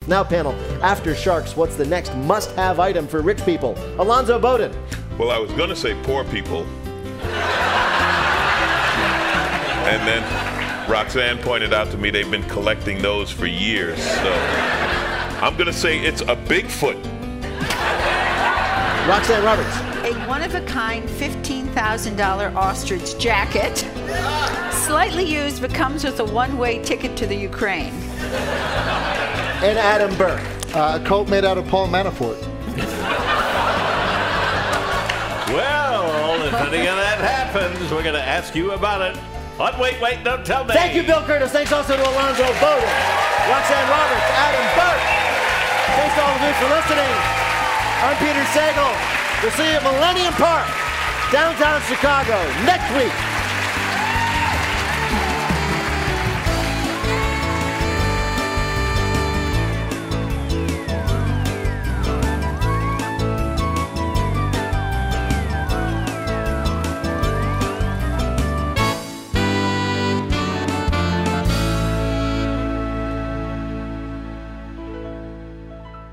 Now, panel, after sharks, what's the next must-have item for rich people? Alonzo Bowden. Well, I was going to say poor people. And then Roxanne pointed out to me they've been collecting those for years. So I'm going to say it's a Bigfoot. Roxanne Roberts. A one-of-a-kind $15,000 ostrich jacket, slightly used but comes with a one-way ticket to the Ukraine. And Adam Burke. A coat made out of Paul Manafort. Well, if any of that happens, we're going to ask you about it. But wait, don't tell me. Thank you, Bill Curtis. Thanks also to Alonzo Bowden, Roxanne Roberts, Adam Burke. Thanks to all of you for listening. I'm Peter Sagal. We'll see you at Millennium Park, downtown Chicago, next week.